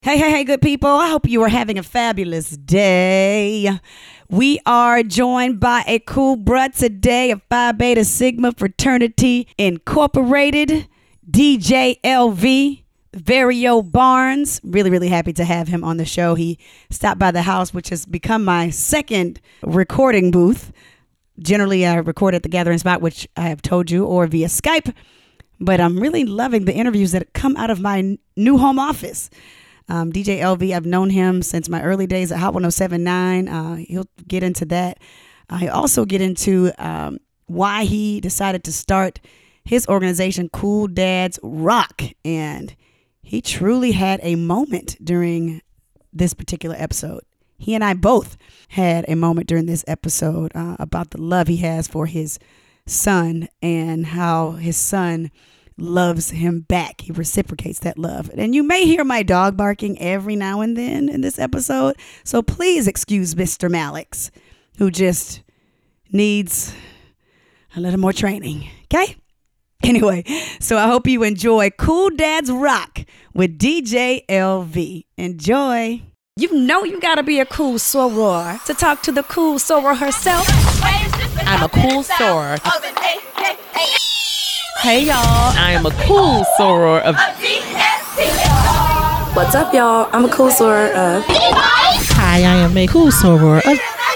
Hey, good people. I hope you are having a fabulous day. We are joined by a cool bruh today of Phi Beta Sigma Fraternity Incorporated, DJ LV, Vario Barnes. Really happy to have him on the show. He stopped by the house, which has become my second recording booth. Generally, I record at the Gathering Spot, which I have told you, or via Skype. But I'm really loving the interviews that come out of my new home office. DJ LV, I've known him since my early days at Hot 107.9. He'll get into that. He'll also get into why he decided to start his organization, Cool Dads Rock. And he truly had a moment during this particular episode. He and I both had a moment during this episode about the love he has for his son and how his son loves him back. He reciprocates that love. And you may hear my dog barking every now and then in this episode. So please excuse Mr. Malix, who just needs a little more training. Okay? Anyway, so I hope you enjoy Cool Dads Rock with DJ LV. Enjoy. You know you gotta be a cool soror to talk to the cool soror herself. I'm a cool soror. Hey y'all, I am a cool soror of What's up y'all? I'm a cool soror of Hi, I am a cool soror of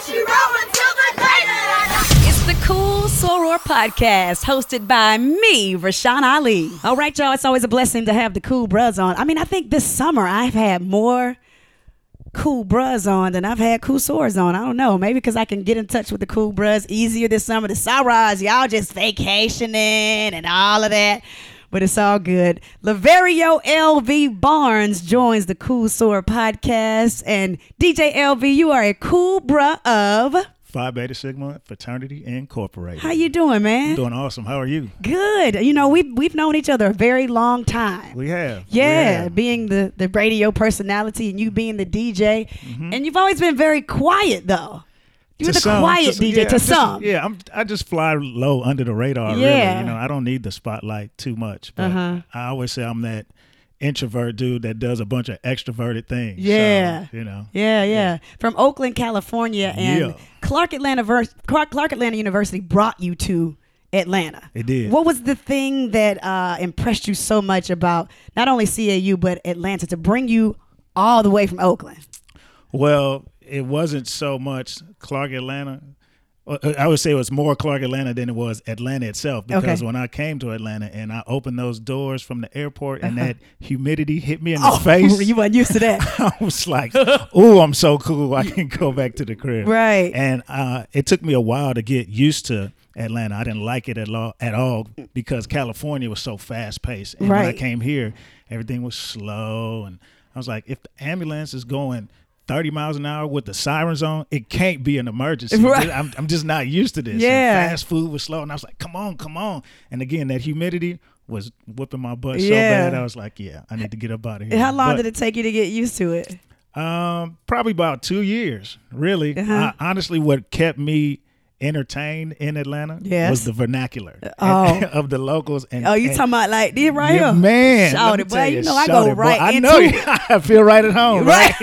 It's the Cool Soror Podcast, hosted by me, Rashawn Ali. All right, y'all, it's always a blessing to have the cool bros on. I mean, I think this summer I've had more cool bros on than I've had cool sorors on. I don't know, maybe because I can get in touch with the cool bros easier this summer. The sorors, y'all just vacationing and all of that, but it's all good. Lavario LV Barnes joins the Cool Soror Podcast, and DJ LV, you are a cool bruh of Phi Beta Sigma Fraternity Incorporated. How you doing, man? I'm doing awesome. How are you? Good. You know, we've known each other a very long time. We have. Yeah, being the radio personality and you being the DJ. Mm-hmm. And you've always been very quiet, though. You're the quiet DJ to some. I just fly low under the radar, really. You know, I don't need the spotlight too much. But I always say I'm that introvert dude that does a bunch of extroverted things. Yeah. So, you know. Yeah. From Oakland, California, and Clark Atlanta University brought you to Atlanta. It did. What was the thing that impressed you so much about not only CAU but Atlanta to bring you all the way from Oakland? Well, it wasn't so much Clark Atlanta. I would say it was more Clark Atlanta than it was Atlanta itself, because when I came to Atlanta and I opened those doors from the airport and that humidity hit me in the face. You weren't used to that. I was like, oh, I'm so cool. I can go back to the crib. Right. And it took me a while to get used to Atlanta. I didn't like it at all because California was so fast paced. And when I came here, everything was slow. And I was like, if the ambulance is going 30 miles an hour with the sirens on, it can't be an emergency. Right. I'm just not used to this. Yeah. And fast food was slow, and I was like, come on. And again, that humidity was whooping my butt so bad. I was like, I need to get up out of here. How long did it take you to get used to it? Probably about 2 years, really. Honestly, what kept me entertained in Atlanta was the vernacular of the locals. And you talking about like this right here? Man, shout it, boy. You know I go right into it. I feel right at home. Right.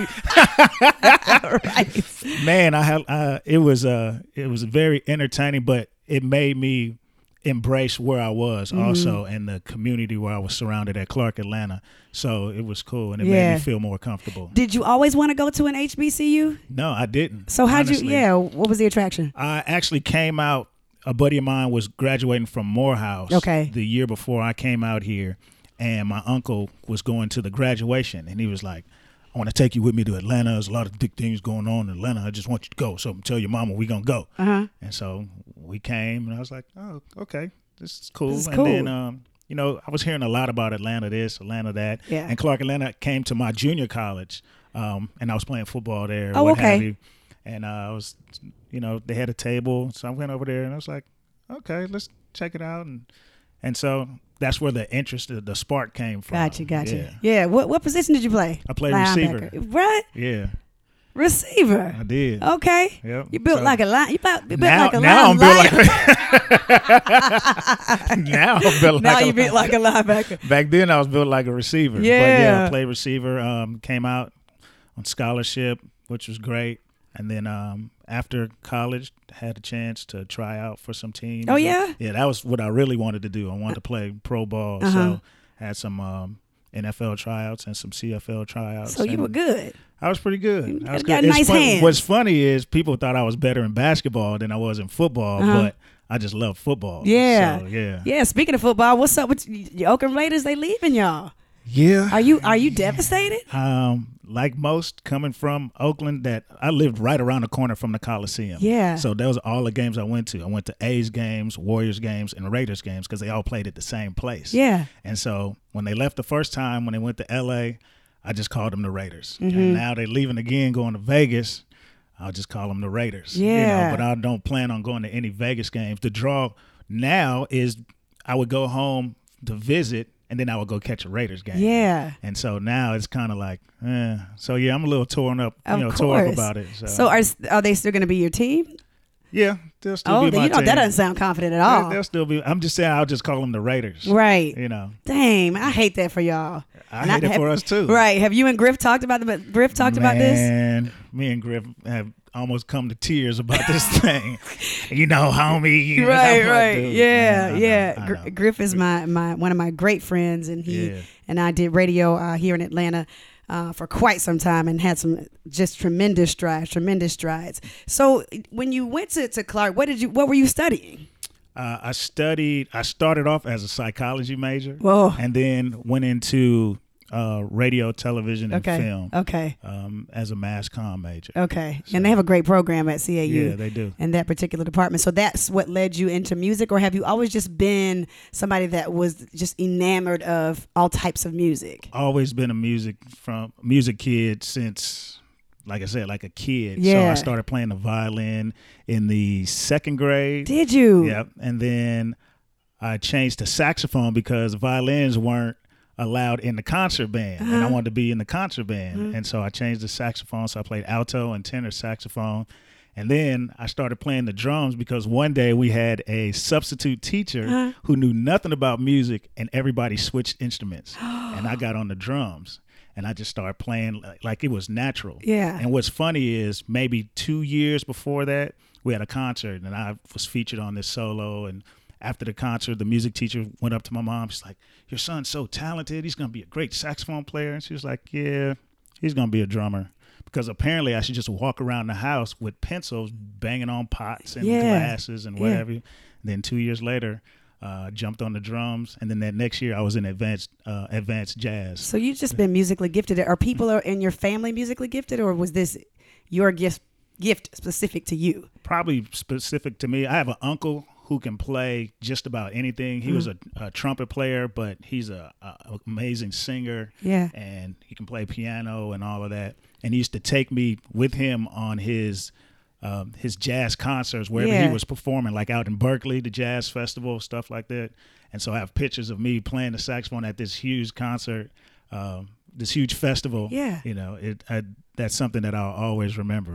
Man, it was very entertaining, but it made me embrace where I was also, and the community where I was surrounded at Clark Atlanta. So it was cool, and it made me feel more comfortable. Did you always want to go to an HBCU? No, I didn't. So what was the attraction? I actually came out, a buddy of mine was graduating from Morehouse the year before I came out here, and my uncle was going to the graduation, and he was like, I want to take you with me to Atlanta. There's a lot of big things going on in Atlanta. I just want you to go. So tell your mama we going to go. And so we came, and I was like, oh, okay, this is cool. And then, you know, I was hearing a lot about Atlanta this, Atlanta that. Yeah. And Clark Atlanta came to my junior college, and I was playing football there. Oh, okay. Have you. And I was, you know, they had a table. So I went over there, and I was like, okay, let's check it out. And so that's where the interest, the spark came from. Gotcha. Yeah. What position did you play? I played receiver. Right? Yeah. Receiver. I did. Okay. Yep. You built like a line. You built now, like a now I'm linebacker. now I'm built Now like you built like a linebacker. Back then I was built like a receiver. Yeah. But yeah, I played receiver. Came out on scholarship, which was great. And then after college, had a chance to try out for some teams. Oh, yeah? Yeah, that was what I really wanted to do. I wanted to play pro ball. So had some NFL tryouts and some CFL tryouts. So you were good. I was pretty good. I was got good. nice hands. What's funny is people thought I was better in basketball than I was in football, but I just love football. Yeah. So, yeah. Yeah, speaking of football, what's up with the Oakland Raiders? They leaving y'all. Yeah. Are you devastated? Like most coming from Oakland, that I lived right around the corner from the Coliseum. Yeah. So those are all the games I went to. I went to A's games, Warriors games, and Raiders games because they all played at the same place. Yeah. And so when they left the first time, when they went to L.A., I just called them the Raiders. And now they're leaving again, going to Vegas. I'll just call them the Raiders. Yeah. But I don't plan on going to any Vegas games. The draw now is I would go home to visit, and then I would go catch a Raiders game. Yeah. And so now it's kind of like, So, yeah, I'm a little torn up Tore up about it. So are they still going to be your team? Yeah, they'll still be my team. That doesn't sound confident at all. They'll still be. I'm just saying I'll just call them the Raiders. Right. Dang, I hate that for y'all. I hate it for us too. Right. Have you and Griff talked about about this? Man, me and Griff have almost come to tears about this thing. Homie. Right. Dude, yeah, man, I know. Griff is my one of my great friends, and he and I did radio here in Atlanta for quite some time and had some just tremendous strides. So when you went to Clark, what were you studying? I started off as a psychology major. Whoa. And then went into radio, television, and film. Okay. As a mass comm major. Okay. So, and they have a great program at CAU. Yeah, they do. In that particular department. So that's what led you into music, or have you always just been somebody that was just enamored of all types of music? Always been a music kid since, like I said, like a kid. Yeah. So I started playing the violin in the second grade. Did you? Yep. And then I changed to saxophone because violins weren't allowed in the concert band, and I wanted to be in the concert band. And so I changed to saxophone. So I played alto and tenor saxophone. And then I started playing the drums because one day we had a substitute teacher who knew nothing about music, and everybody switched instruments. And I got on the drums. And I just started playing like it was natural. Yeah. And what's funny is maybe 2 years before that, we had a concert, and I was featured on this solo. And after the concert, the music teacher went up to my mom. She's like, "Your son's so talented. He's going to be a great saxophone player." And she was like, "Yeah, he's going to be a drummer." Because apparently I should just walk around the house with pencils banging on pots and glasses and whatever. And then 2 years later, jumped on the drums, and then that next year I was in advanced jazz. So you've just been musically gifted. Are people in your family musically gifted, or was this your gift specific to you? Probably specific to me. I have an uncle who can play just about anything. He was a trumpet player, but he's a amazing singer. Yeah. And he can play piano and all of that. And he used to take me with him on his jazz concerts wherever he was performing, like out in Berkeley, the jazz festival, stuff like that. And so I have pictures of me playing the saxophone at this huge concert, this huge festival. Yeah. That's something that I'll always remember.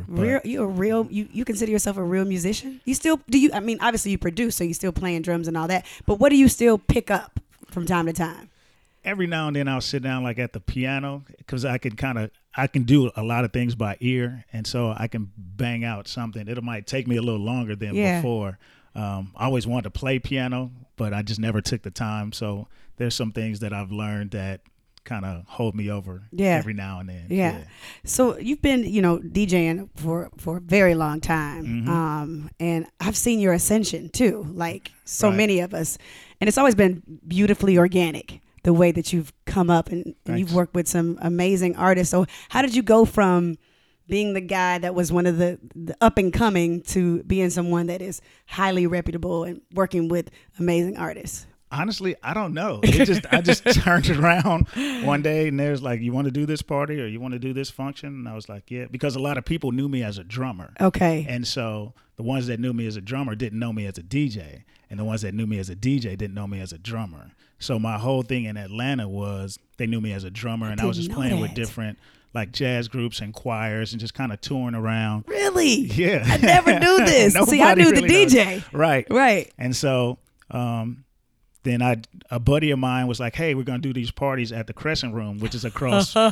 You consider yourself a real musician? You still obviously you produce, so you're still playing drums and all that, but what do you still pick up from time to time? Every now and then I'll sit down like at the piano because I can do a lot of things by ear, and so I can bang out something. It might take me a little longer than before. I always wanted to play piano, but I just never took the time. So there's some things that I've learned that kind of hold me over every now and then. Yeah. So you've been, DJing for a very long time. And I've seen your ascension too, like so many of us. And it's always been beautifully organic, the way that you've come up and you've worked with some amazing artists. So how did you go from being the guy that was one of the up and coming to being someone that is highly reputable and working with amazing artists? Honestly, I don't know. I just turned around one day and there's like, "You want to do this party or you want to do this function?" And I was like, "Yeah," because a lot of people knew me as a drummer. Okay. And so the ones that knew me as a drummer didn't know me as a DJ, and the ones that knew me as a DJ didn't know me as a drummer. So my whole thing in Atlanta was they knew me as a drummer, and I was just playing with different like jazz groups and choirs and just kind of touring around. Really? Yeah. I never knew this. See, I knew really the DJ. knows. Right. Right. And so then a buddy of mine was like, hey, we're going to do these parties at the Crescent Room, which is across from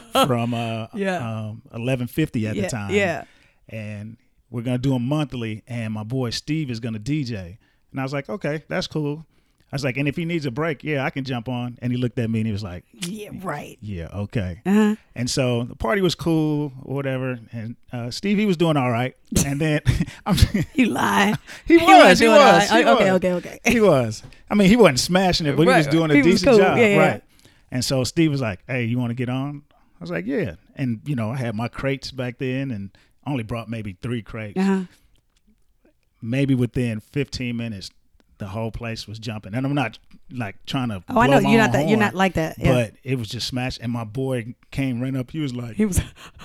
1150 at the time. Yeah. And we're going to do them monthly, and my boy Steve is going to DJ. And I was like, okay, that's cool. I was like, and if he needs a break, yeah, I can jump on. And he looked at me and he was like, yeah, right. Yeah, okay. Uh-huh. And so the party was cool or whatever. And Steve, he was doing all right. And then you lie. He was. Okay. He was. I mean, he wasn't smashing it, but he was doing a decent job. Yeah. Right. And so Steve was like, hey, you want to get on? I was like, yeah. And, I had my crates back then and only brought maybe 3 crates. Uh-huh. Maybe within 15 minutes, the whole place was jumping. And I'm not like trying to blow I know my own horn, you're not like that. Yeah. But it was just smashed. And my boy came right up. He was like, right.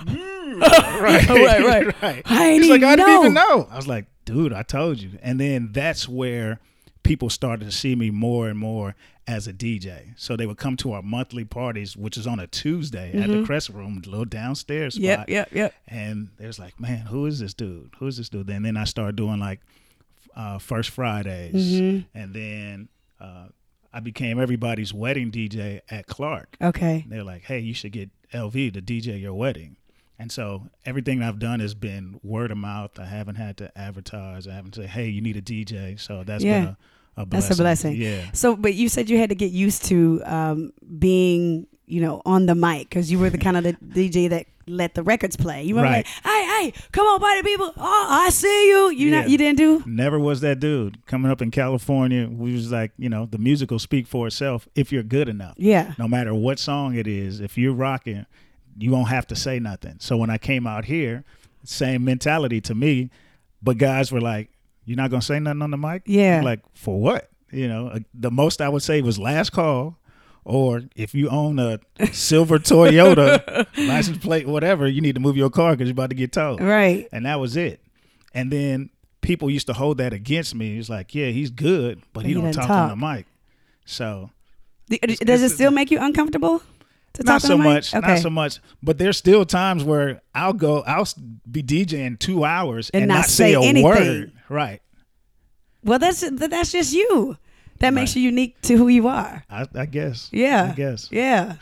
Right. He's like, I didn't even know. I was like, dude, I told you. And then that's where people started to see me more and more as a DJ. So they would come to our monthly parties, which is on a Tuesday at the Crescent Room, the little downstairs spot. Yep. And they was like, man, who is this dude? And then I started doing like First Fridays. And then I became everybody's wedding DJ at Clark. Okay. They're like, hey, you should get LV to DJ your wedding. And so everything I've done has been word of mouth. I haven't had to advertise. I haven't said, hey, you need a DJ. So that's been a blessing. That's a blessing. Yeah. So, but you said you had to get used to being, on the mic because you were the kind of the DJ that let the records play. You were like, hey, come on, party people. Oh, I see you. You didn't do? Never was that dude. Coming up in California, we was like, the music will speak for itself if you're good enough. Yeah. No matter what song it is, if you're rocking, you won't have to say nothing. So when I came out here, same mentality to me, but guys were like, you're not going to say nothing on the mic? Yeah. I'm like, for what? The most I would say was last call, or if you own a silver Toyota, license plate, whatever, you need to move your car because you're about to get towed. Right. And that was it. And then people used to hold that against me. It's like, yeah, he's good, but he don't talk on the mic. So. Does it still make you uncomfortable? Not so much. Okay. Not so much. But there's still times where I'll be DJing 2 hours and not say a word. Right. Well, that's just you. That makes you unique to who you are. I guess. Yeah. I guess. Yeah.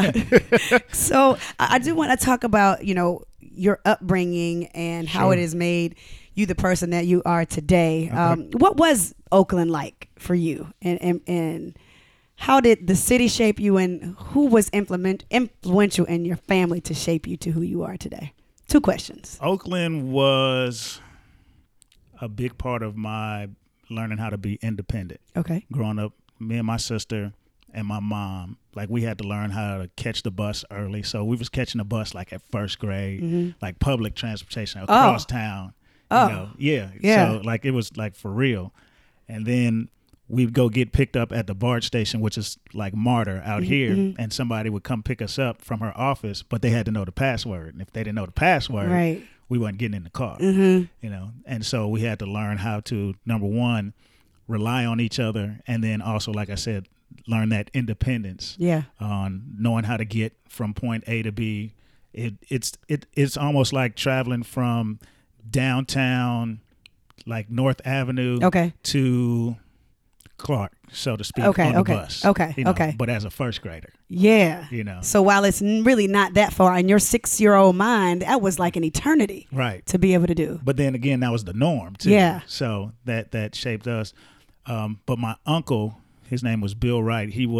So I do want to talk about, your upbringing and how it has made you the person that you are today. Okay. What was Oakland like for you? And how did the city shape you, and who was influential in your family to shape you to who you are today? 2 questions. Oakland was a big part of my learning how to be independent. Okay. Growing up, me and my sister and my mom, like we had to learn how to catch the bus early. So we was catching the bus like at first grade, like public transportation across town. Yeah. So like it was like for real. And then we'd go get picked up at the BART station, which is like MARTA out here, and somebody would come pick us up from her office, but they had to know the password. And if they didn't know the password, we wasn't getting in the car, And so we had to learn how to, number one, rely on each other, and then also, like I said, learn that independence. Yeah. On knowing how to get from point A to B. It's almost like traveling from downtown, like North Avenue, to Clark, so to speak, on the bus. Okay. But as a first grader. Yeah. So while it's really not that far in your 6-year-old mind, that was like an eternity. Right. To be able to do. But then again, that was the norm too. Yeah. So that shaped us. But my uncle, his name was Bill Wright. He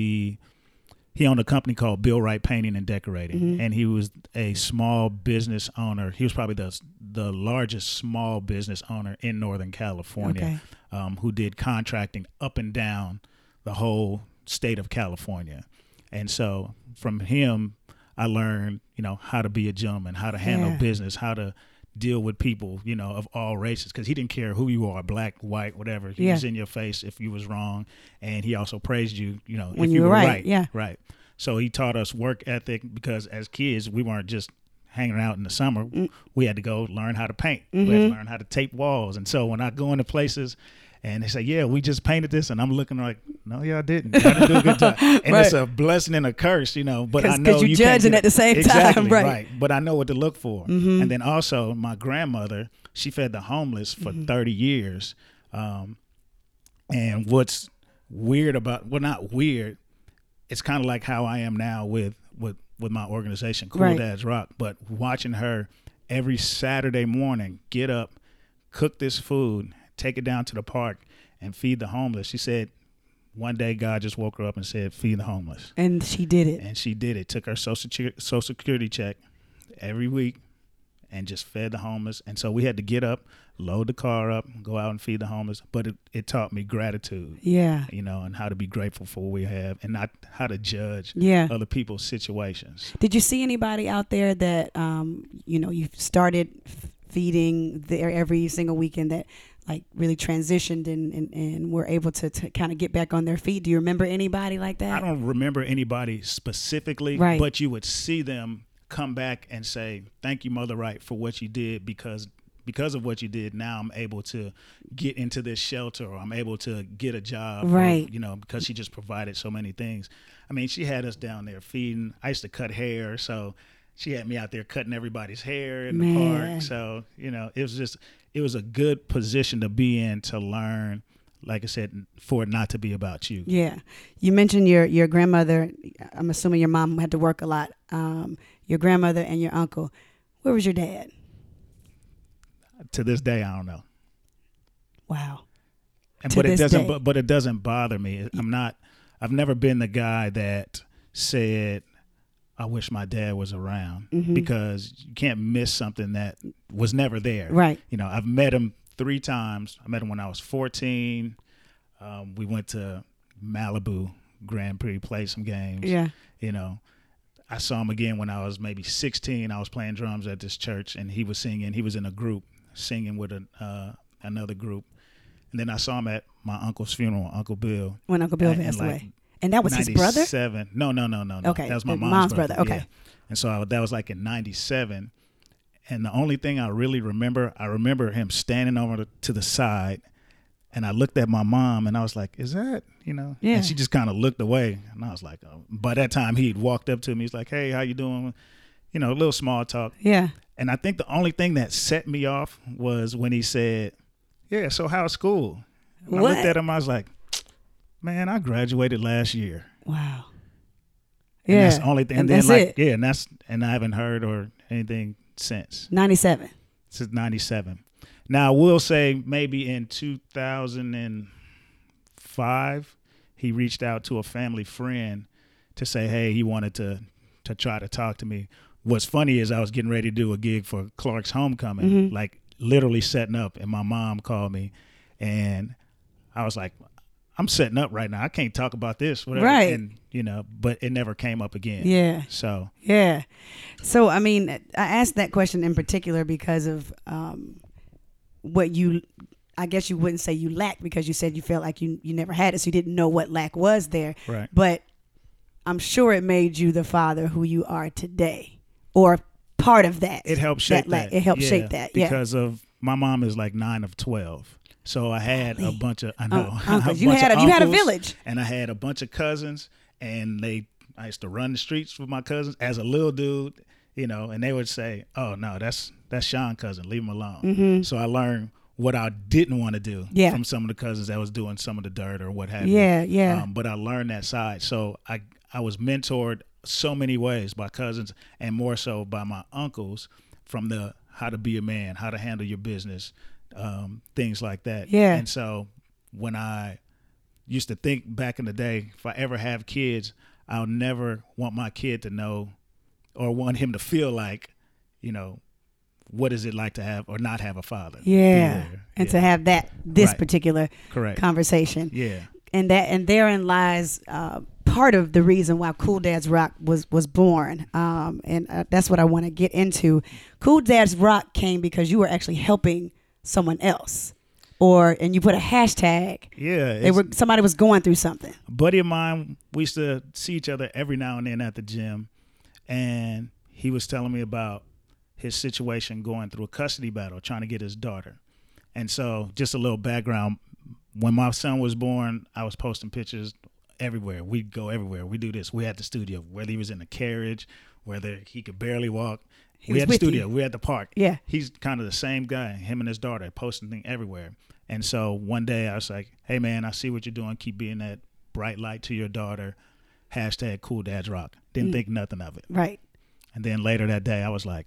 owned a company called Bill Wright Painting and Decorating, and he was a small business owner. He was probably the largest small business owner in Northern California, who did contracting up and down the whole state of California. And so from him, I learned, how to be a gentleman, how to handle business, how to deal with people, of all races, because he didn't care who you are, black, white, whatever. He was in your face if you was wrong, and he also praised you, when if you were right. Yeah. Right. So he taught us work ethic, because as kids, we weren't just hanging out in the summer. We had to go learn how to paint. We had to learn how to tape walls. And so when I go into places And they say, yeah, we just painted this. And I'm looking like, no, y'all didn't. Y'all didn't do a good job. And Right. It's a blessing and a curse, you know. But I know because you're you can't judging get- at the same exactly, time, right. But I know what to look for. Mm-hmm. And then also my grandmother, she fed the homeless for 30 years. And what's weird about, well, not weird, it's kind of like how I am now with my organization, Cool Right. Dads Rock. But watching her every Saturday morning get up, cook this food, take it down to the park, and feed the homeless. She said one day God just woke her up and said, feed the homeless. And she did it. And she did it. Took her social security check every week and just fed the homeless. And so we had to get up, load the car up, go out and feed the homeless. But it taught me gratitude, Yeah. you know, and how to be grateful for what we have and not how to judge Yeah. other people's situations. Did you see anybody out there that, you started feeding there every single weekend that like really transitioned and were able to kind of get back on their feet? Do you remember anybody like that? I don't remember anybody specifically, Right. but you would see them come back and say, thank you, Mother Wright, for what you did, because of what you did, now I'm able to get into this shelter, or I'm able to get a job, Right. or, you know, because she just provided so many things. I mean, she had us down there feeding. I used to cut hair, so she had me out there cutting everybody's hair in the Man. park. So, you know, it was a good position to be in, to learn, like I said, for it not to be about you. Yeah. You mentioned your grandmother. I'm assuming your mom had to work a lot. Your grandmother and your uncle. Where was your dad? To this day, I don't know. Wow. And To but it this doesn't. day. But it doesn't bother me. I've never been the guy that said, "I wish my dad was around," because you can't miss something that was never there. Right. You know, I've met him 3 times. I met him when I was 14. We went to Malibu Grand Prix, played some games. Yeah. You know, I saw him again when I was maybe 16. I was playing drums at this church, and he was singing. He was in a group singing with another group. And then I saw him at my uncle's funeral, Uncle Bill. When Uncle Bill And passed like away. And that was his brother? 97. No. Okay. That was my The mom's brother. Okay. Yeah. And so that was like in 97. And the only thing I really remember, him standing over to the side, and I looked at my mom and I was like, is that, you know? Yeah. And she just kind of looked away. And I was like, oh. By that time he'd walked up to me. He's like, hey, how you doing? You know, a little small talk. Yeah. And I think the only thing that set me off was when he said, yeah, so how's school? And I What? looked at him, I was like, man, I graduated last year. Wow. And Yeah. that's the only thing. And then that's like, it. yeah, and I haven't heard or anything since. 97. Since 97. Now I will say maybe in 2005, he reached out to a family friend to say, hey, he wanted to try to talk to me. What's funny is I was getting ready to do a gig for Clark's Homecoming, like literally setting up, and my mom called me, and I was like, I'm setting up right now. I can't talk about this, whatever. Right. And, you know, but it never came up again. Yeah. So, Yeah. So, I mean, I asked that question in particular because of what I guess you wouldn't say you lacked, because you said you felt like you never had it, so you didn't know what lack was there. right. But I'm sure it made you the father who you are today, or part of that. It helped shape lack. that. It helped Yeah, shape that. Yeah. Because of my mom is like 9 of 12. So I had a bunch of, I know, Uncles. a You bunch had of you had a uncles, village. and I had a bunch of cousins, and I used to run the streets with my cousins as a little dude, you know, and they would say, oh no, that's Sean's cousin, leave him alone. So I learned what I didn't want to do from some of the cousins that was doing some of the dirt or what have you. Yeah. But I learned that side. So I was mentored so many ways by cousins, and more so by my uncles, from the how to be a man, how to handle your business, things like that. Yeah. And so when I used to think back in the day, if I ever have kids, I'll never want my kid to know or want him to feel like, you know, what is it like to have or not have a father? Yeah. And to have this Right. particular Correct. conversation. Yeah. And therein lies part of the reason why Cool Dads Rock was born. And that's what I want to get into. Cool Dads Rock came because you were actually helping someone else, and you put a hashtag. Yeah. Somebody was going through something. A buddy of mine, we used to see each other every now and then at the gym, and he was telling me about his situation going through a custody battle, trying to get his daughter. And so just a little background, when my son was born, I was posting pictures everywhere. We'd go everywhere. We do this. We had the studio, whether he was in a carriage, whether he could barely walk. We had the studio. We had the park. Yeah. He's kind of the same guy, him and his daughter, posting things everywhere. And so one day I was like, hey, man, I see what you're doing. Keep being that bright light to your daughter. # Cool Dads Rock. Didn't think nothing of it. Right. And then later that day I was like,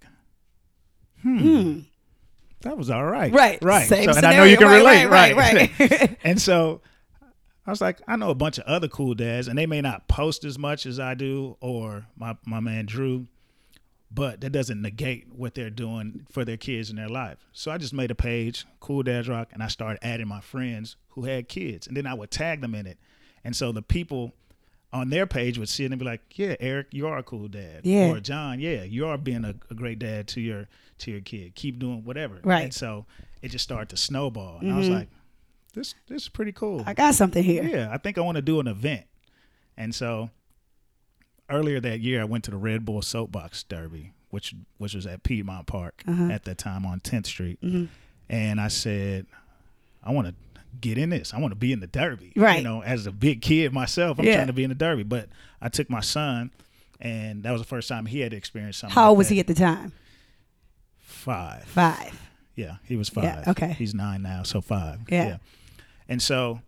that was all right. Right. Same scenario. And I know you can relate. Right. And so I was like, I know a bunch of other cool dads, and they may not post as much as I do, or my man Drew, but that doesn't negate what they're doing for their kids in their life. So I just made a page, Cool Dads Rock, and I started adding my friends who had kids, and then I would tag them in it. And so the people on their page would see it and be like, yeah, Eric, you are a cool dad. Yeah. Or John, yeah, you are being a great dad to your kid. Keep doing whatever. Right. And so it just started to snowball. And I was like, this is pretty cool. I got something here. Yeah, I think I want to do an event. And so earlier that year, I went to the Red Bull Soapbox Derby, which was at Piedmont Park at that time on 10th Street. And I said, I want to get in this. I want to be in the Derby. Right. You know, as a big kid myself, I'm trying to be in the Derby. But I took my son, and that was the first time he had experienced something. How old like was that. he at the time? 5. Yeah, he was 5. Yeah, okay. He's 9 now, so 5. Yeah. And so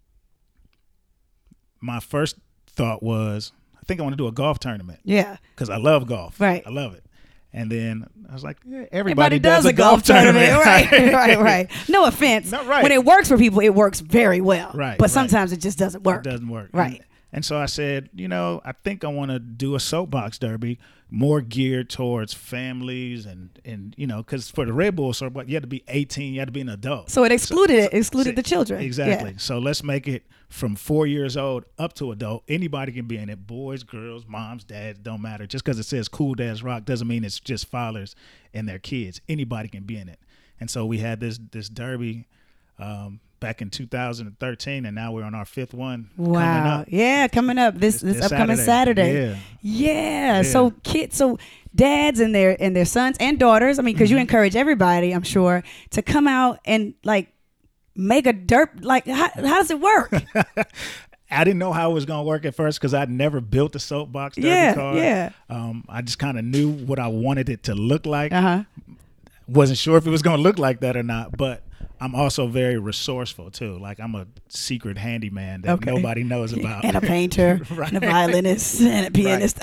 my first thought was, I think I want to do a golf tournament. Yeah. Because I love golf. Right. I love it. And then I was like, yeah, everybody does a golf tournament. Right. No offense. No, right. When it works for people, it works very well. Right, But right. sometimes it just doesn't work. It doesn't work. Right. And so I said, I think I want to do a soapbox derby more geared towards families and because for the Red Bull soapbox, you had to be 18, you had to be an adult. So it excluded the children. Exactly. Yeah. So let's make it from 4 years old up to adult. Anybody can be in it. Boys, girls, moms, dads, don't matter. Just because it says Cool Dads Rock doesn't mean it's just fathers and their kids. Anybody can be in it. And so we had this derby back in 2013, and now we're on our 5th one. Wow. Coming up. Yeah, coming up this upcoming Saturday. Yeah. So dads and their sons and daughters, I mean, because you encourage everybody, I'm sure, to come out and like make a dirt, like how does it work? I didn't know how it was going to work at first because I'd never built a soapbox derby car. Yeah. I just kind of knew what I wanted it to look like. Wasn't sure if it was going to look like that or not, but I'm also very resourceful too. Like I'm a secret handyman that nobody knows about. And a painter, and a violinist, and a pianist.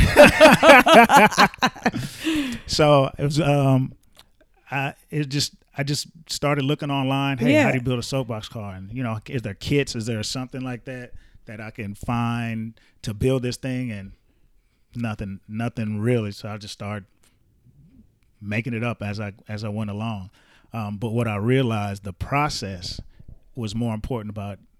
So it was. I just started looking online. Hey, how do you build a soapbox car? And is there kits? Is there something like that I can find to build this thing? And nothing really. So I just started making it up as I went along. But what I realized, the process was more important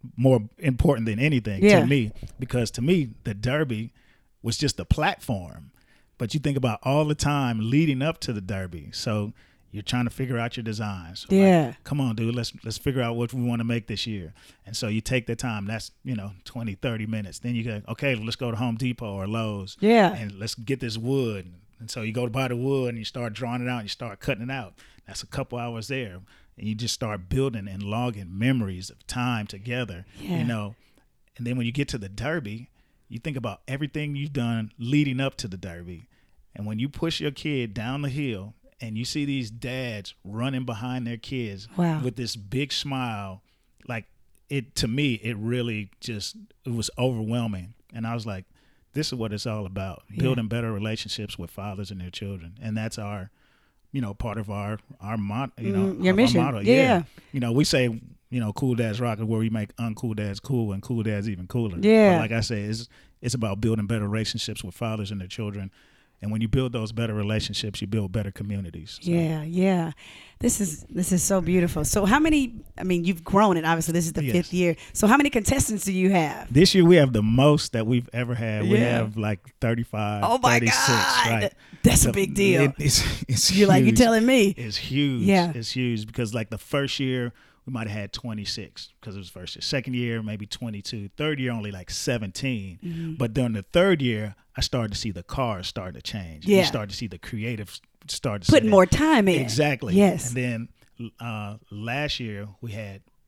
than anything to me, because to me the Derby was just a platform. But you think about all the time leading up to the Derby, so you're trying to figure out your designs. So like, come on, dude, let's figure out what we want to make this year. And so you take the time. That's 20, 30 minutes. Then you go, okay, let's go to Home Depot or Lowe's. Yeah, and let's get this wood. And so you go to buy the wood and you start drawing it out and you start cutting it out. That's a couple hours there. And you just start building and logging memories of time together, And then when you get to the Derby, you think about everything you've done leading up to the Derby. And when you push your kid down the hill and you see these dads running behind their kids with this big smile, like to me, it really it was overwhelming. And I was like, this is what it's all about, building better relationships with fathers and their children. And that's our, part of our motto, your mission. Our motto. Yeah. We say, Cool Dads Rock is where we make uncool dads cool and cool dads even cooler. Yeah. But like I say, it's about building better relationships with fathers and their children. And when you build those better relationships, you build better communities. So. Yeah. This is so beautiful. So how many, you've grown it, obviously this is the 5th year. So how many contestants do you have? This year we have the most that we've ever had. We have like 35, oh my 36. God. Right? That's a big deal. It's You're huge. Like you're telling me. It's huge. Yeah. It's huge because like the first year, we might have had 26 because it was first year. Second year, maybe 22. Third year, only like 17. Mm-hmm. But during the third year, I started to see the cars start to change. Yeah. You start to see the creative start to putting more time in. Exactly. Yes. And then last year, we had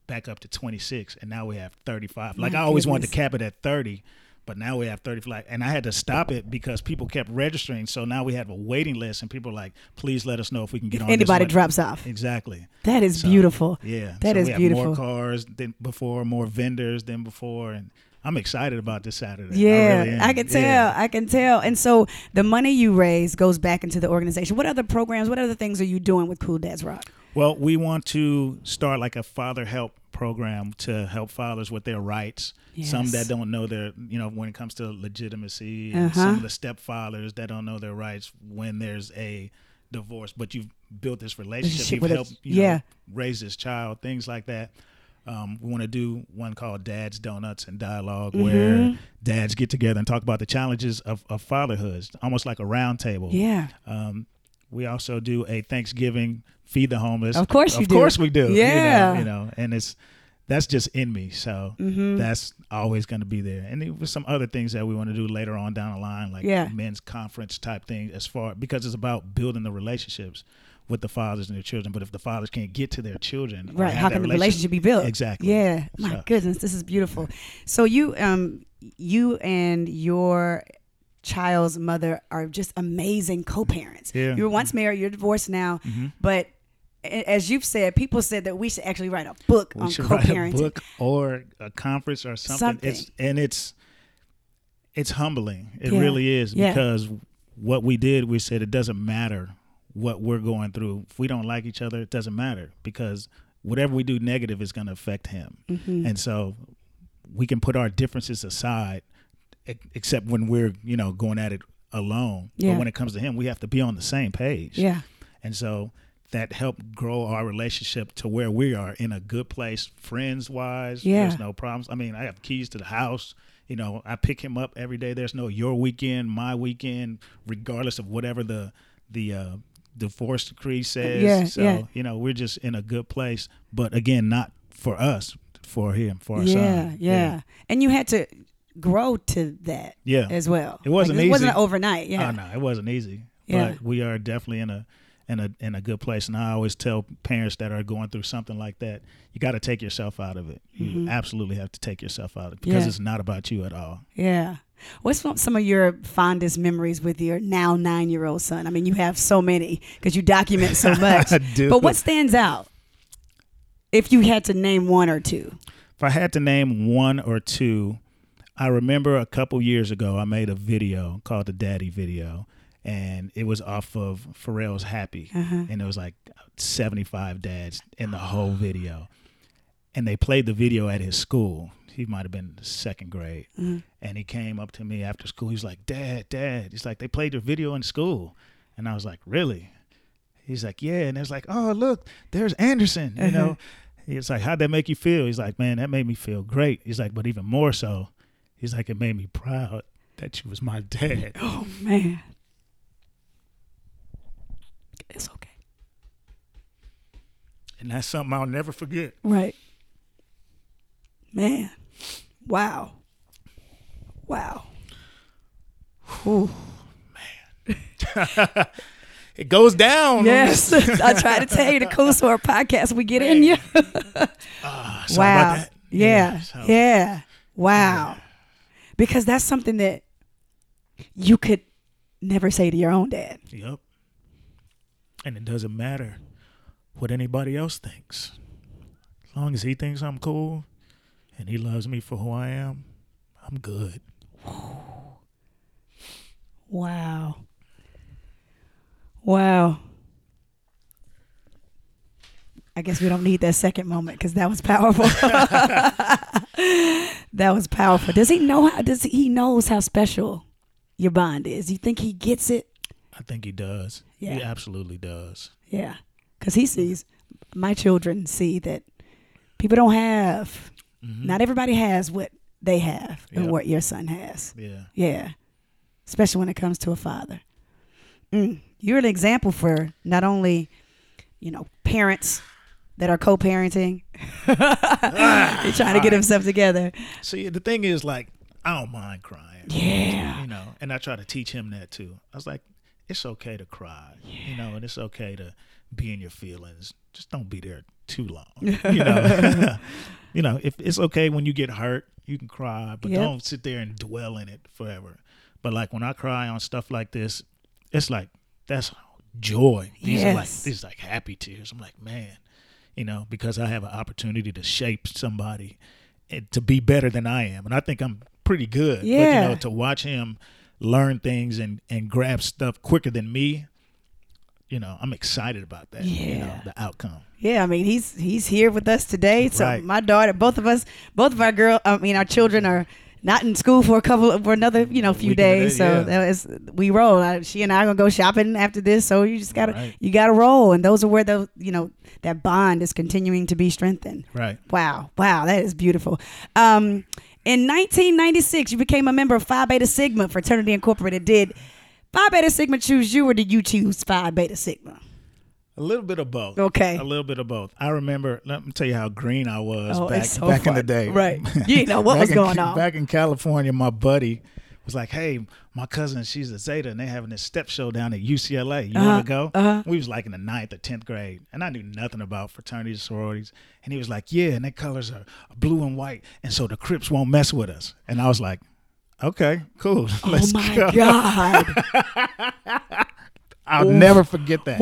back up to 26, and now we have 35. Like I always wanted to cap it at 30, but now we have 35. And I had to stop it because people kept registering. So now we have a waiting list, and people are like, please let us know if we can get on anybody this drops off. Exactly. That is beautiful. Yeah. That is beautiful. More cars than before, more vendors than before, and I'm excited about this Saturday. Yeah, I can tell. Yeah. I can tell. And so the money you raise goes back into the organization. What other programs, what other things are you doing with Cool Dads Rock? Well, we want to start like a father help program to help fathers with their rights. Yes. Some that don't know their, when it comes to legitimacy, and some of the stepfathers that don't know their rights when there's a divorce, but you've built this relationship, you've helped raise this child, things like that. We want to do one called Dad's Donuts and Dialogue, where dads get together and talk about the challenges of fatherhood, almost like a round table. Yeah. We also do a Thanksgiving Feed the Homeless. Of course you do. Of course we do. Yeah. And that's just in me. So that's always going to be there. And there was some other things that we want to do later on down the line, like men's conference type thing, because it's about building the relationships with the fathers and their children. But if the fathers can't get to their children, right, how can the relationship be built? Exactly. Yeah. My goodness, this is beautiful. So you and your child's mother are just amazing co-parents. Yeah. You were once married, you're divorced now, but as you've said, people said that we should actually write a book on co-parenting. Write a book or a conference or something. It's humbling. It really is, because what we did, we said it doesn't matter what we're going through. If we don't like each other, it doesn't matter, because whatever we do negative is going to affect him. And so we can put our differences aside, except when we're, going at it alone. But when it comes to him, we have to be on the same page. Yeah. And so that helped grow our relationship to where we are in a good place, friends-wise. Yeah. There's no problems. I mean, I have keys to the house. I pick him up every day. There's no your weekend, my weekend, regardless of whatever the divorce decree says. We're just in a good place. But again, not for us, for him, for our son. Yeah. And you had to grow to that as well. It wasn't easy. It wasn't overnight. Yeah. Oh, no, it wasn't easy. Yeah. But we are definitely in a good place. And I always tell parents that are going through something like that, you got to take yourself out of it. You absolutely have to take yourself out of it, because it's not about you at all. Yeah. What's some of your fondest memories with your now 9-year-old son? I mean, you have so many because you document so much. I do. But what stands out if you had to name one or two? If I had to name one or two, I remember a couple years ago, I made a video called the Daddy Video, and it was off of Pharrell's Happy. And it was like 75 dads in the whole video. And they played the video at his school. He might have been in the second grade. And he came up to me after school. He was like, Dad. He's like, they played your video in school. And I was like, really? He's like, yeah. And it's like, oh, look, there's Anderson. He's like, how'd that make you feel? He's like, man, that made me feel great. He's like, but even more so, he's like, it made me proud that you was my dad. Oh, man. It's okay. And that's something I'll never forget. Right. Man. Wow. Ooh. Man. It goes down. Yes. I try to tell you, the Cool Soror podcast, we get in you. Wow. About that. Yeah. Wow. Because that's something that you could never say to your own dad. Yep. And it doesn't matter what anybody else thinks. As long as he thinks I'm cool and he loves me for who I am, I'm good. Wow. I guess we don't need that second moment because that was powerful. That was powerful. Does he knows how special your bond is? You think he gets it? I think he does. Yeah. He absolutely does. Yeah. Because he sees, my children see that people don't have, not everybody has what they have and what your son has. Yeah. Yeah. Especially when it comes to a father. You're an example for not only, parents that are co-parenting. They're trying to get themselves together. See, the thing is, like, I don't mind crying. Yeah. And I try to teach him that too. I was like, it's okay to cry, and it's okay to be in your feelings. just don't be there too long. You know, you know, if it's okay when you get hurt, you can cry, but don't sit there and dwell in it forever. But like when I cry on stuff like this, it's like that's joy. These are like happy tears. I'm like, man, you know, because I have an opportunity to shape somebody to be better than I am, and I think I'm pretty good. Yeah. But, you know, to watch him learn things and grab stuff quicker than me, you know, I'm excited about that. Yeah. You know, the outcome. Yeah, I mean, he's here with us today. So my daughter, both of our children are not in school for another, few days. So we roll. She and I are gonna go shopping after this. So you just gotta roll. And those are where that bond is continuing to be strengthened. Right. Wow, that is beautiful. In 1996, you became a member of Phi Beta Sigma Fraternity Incorporated. Did Phi Beta Sigma choose you, or did you choose Phi Beta Sigma? A little bit of both. Okay. A little bit of both. I remember, let me tell you how green I was back back in the day. Right. You didn't know what was going on. Back in California, my buddy was like, hey, my cousin, she's a Zeta, and they're having this step show down at UCLA. You want to go? We was like in the 9th or 10th grade, and I knew nothing about fraternities, sororities. And he was like, yeah, and their colors are blue and white, and so the Crips won't mess with us. And I was like, okay, cool. Let's go. Oh, my God. I'll never forget that.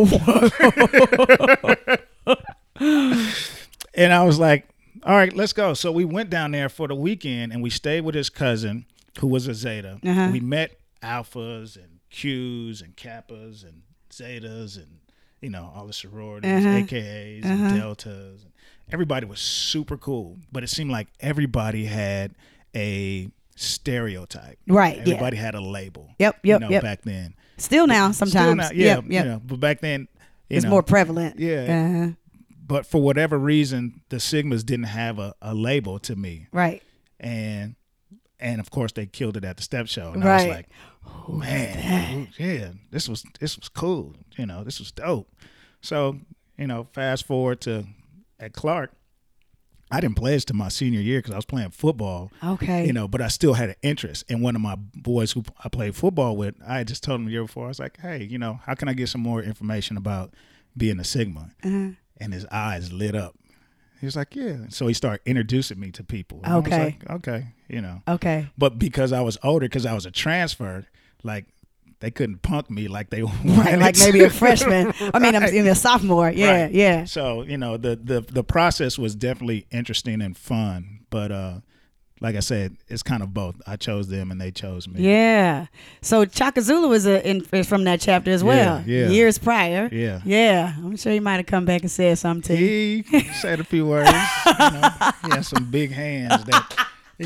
And I was like, all right, let's go. So we went down there for the weekend, and we stayed with his cousin, who was a Zeta. We met Alphas and Qs and Kappas and Zetas and, all the sororities, AKAs and Deltas. Everybody was super cool, but it seemed like everybody had a stereotype. Right. Everybody had a label. Yep. Back then. Still now, sometimes. Still now, but back then, it's more prevalent. Yeah. But for whatever reason, the Sigmas didn't have a label to me. Right. And of course, they killed it at the step show. And right. I was like, oh, man, yeah, this was cool. This was dope. So, fast forward to at Clark, I didn't pledge to my senior year because I was playing football. Okay. But I still had an interest. And one of my boys who I played football with, I had just told him the year before, I was like, hey, how can I get some more information about being a Sigma? And his eyes lit up. He was like, yeah. So he started introducing me to people. And okay. I was like, okay, Okay. But because I was older, because I was a transfer, like, they couldn't punk me like they wanted. Right, like maybe a freshman. I mean, I'm a sophomore. Yeah, right. Yeah. So, the process was definitely interesting and fun. But like I said, it's kind of both. I chose them and they chose me. Yeah. So Chaka Zulu is from that chapter as well. Yeah. Years prior. Yeah. Yeah. I'm sure he might have come back and said something to you. He said a few words. He had some big hands that,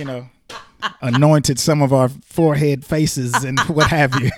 anointed some of our forehead faces and what have you.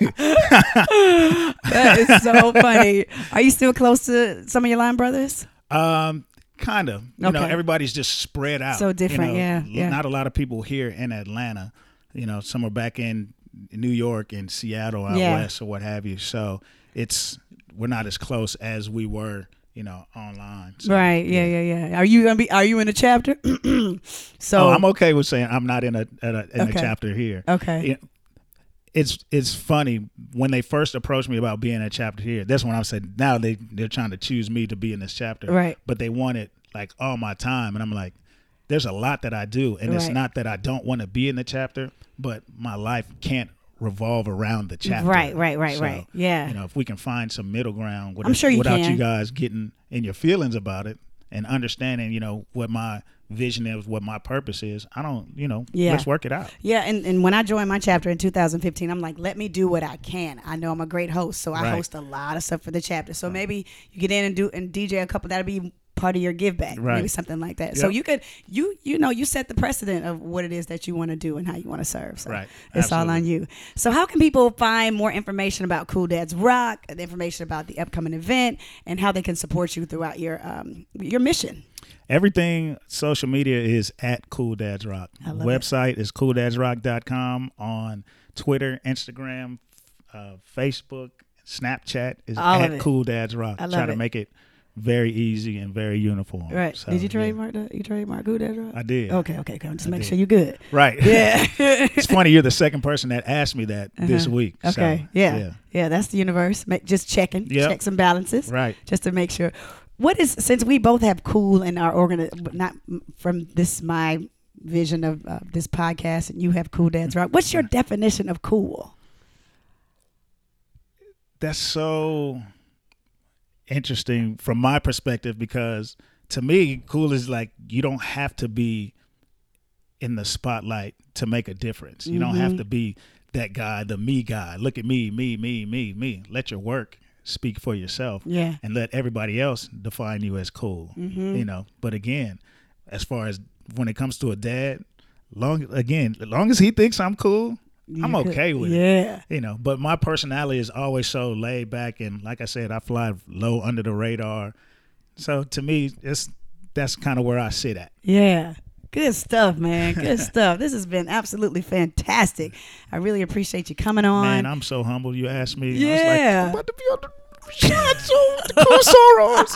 That is so funny. Are you still close to some of your line brothers? Kind of. Everybody's just spread out. So different, yeah. Not a lot of people here in Atlanta. Some are back in New York and Seattle out west or what have you. So we're not as close as we were, online. So, right. Yeah. Are you in a chapter? So I'm okay with saying I'm not in a chapter here. Okay. It's funny when they first approached me about being in a chapter here. That's when I said now they're trying to choose me to be in this chapter. Right. But they wanted like all my time, and I'm like, there's a lot that I do, and it's not that I don't want to be in the chapter, but my life can't revolve around the chapter. Right. So, Yeah. if we can find some middle ground I'm sure without can. you guys getting in your feelings about it and understanding, what my vision is, what my purpose is, I don't, let's work it out. Yeah. And when I joined my chapter in 2015, I'm like, let me do what I can. I know I'm a great host, so I host a lot of stuff for the chapter. So maybe you get in and DJ a couple, that'll be part of your give back, maybe something like that. Yep. So you could, you set the precedent of what it is that you want to do and how you want to serve. So it's all on you. So how can people find more information about Cool Dads Rock, the information about the upcoming event, and how they can support you throughout your mission? Everything social media is at Cool Dads Rock. Website is cooldadsrock.com. On Twitter, Instagram, Facebook, Snapchat is at Cool Dads Rock. Try to make it very easy and very uniform. Right. So, did you trademark that? You trademark Cool Dads Rock? I did. Okay. Just make sure you're good. Right. Yeah. It's funny. You're the second person that asked me that this week. Okay. So, yeah. That's the universe. Just checking. Yep. Checks and balances. Right. Just to make sure. since we both have cool in our not from this my vision of this podcast, and you have Cool Dads Rock. What's your definition of cool? That's so interesting from my perspective, because to me, cool is like you don't have to be in the spotlight to make a difference. You don't have to be that guy, the me guy. Look at me. Let your work speak for yourself, and let everybody else define you as cool. You know, but again, as far as when it comes to a dad, as long as he thinks I'm cool, I'm okay with it. You know, but my personality is always so laid back, and like I said, I fly low under the radar. So to me, that's kind of where I sit at. Yeah. Good stuff, man. Good stuff. This has been absolutely fantastic. I really appreciate you coming on. Man, I'm so humble. You asked me. Yeah. I was like, I'm about to be on the Cool Sorors.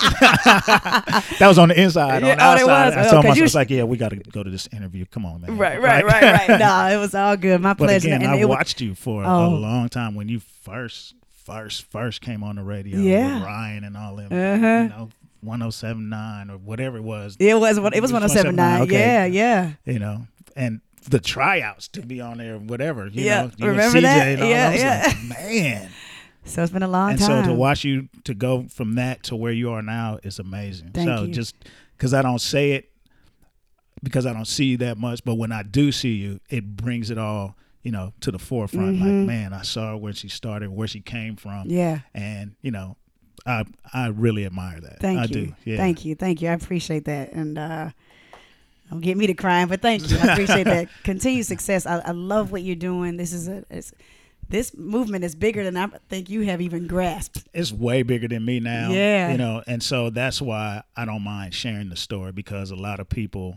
That was on the inside. On the outside, I told myself, I was like, yeah, we got to go to this interview. Come on, man. Right. No, it was all good. My pleasure. But again, I watched you for a long time when you first came on the radio with Ryan and all them. You know, 107.9 or whatever it was. It was 107.9. Okay. Yeah. You know, and the tryouts to be on there, whatever. You know, you remember and CJ that? And all Yeah. Like, man. So it's been a long time. And so to watch you to go from that to where you are now is amazing. Thank you. Just because I don't say it, because I don't see you that much, but when I do see you, it brings it all, you know, to the forefront. Like, man, I saw her where she started, where she came from. Yeah. And, you know, I really admire that. I do. Yeah. Thank you. I appreciate that. And don't get me to crying, but thank you. I appreciate that. Continued success. I love what you're doing. This movement is bigger than I think you have even grasped. It's way bigger than me now. Yeah. You know, and so that's why I don't mind sharing the story, because a lot of people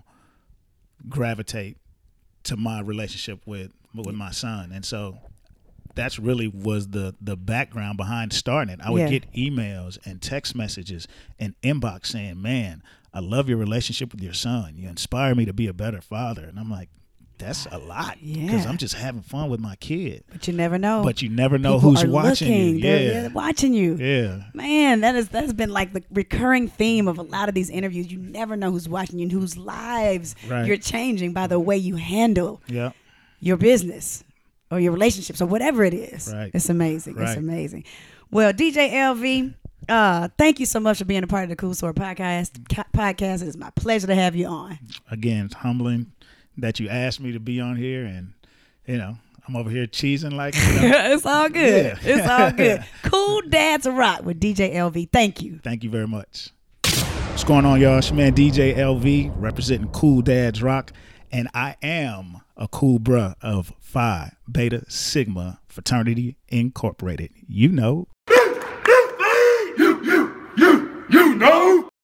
gravitate to my relationship with my son. And so that's really was the background behind starting it. I would get emails and text messages and inbox saying, man, I love your relationship with your son. You inspire me to be a better father. And I'm like, that's a lot, because I'm just having fun with my kid. But you never know. People who's watching looking. you. They're watching you. Yeah. Man, that's been like the recurring theme of a lot of these interviews. You never know who's watching you and whose lives you're changing by the way you handle your business or your relationships or whatever it is. Right. It's amazing. Right. It's amazing. Well, DJ LV, thank you so much for being a part of the Cool Soror podcast. It is my pleasure to have you on. Again, it's humbling that you asked me to be on here, and you know, I'm over here cheesing like, you know. It's all good. Yeah. It's all good. Cool Dads Rock with DJ LV. Thank you. Thank you very much. What's going on, y'all? It's your man DJ LV representing Cool Dads Rock, and I am a cool bruh of Phi Beta Sigma Fraternity Incorporated. You know.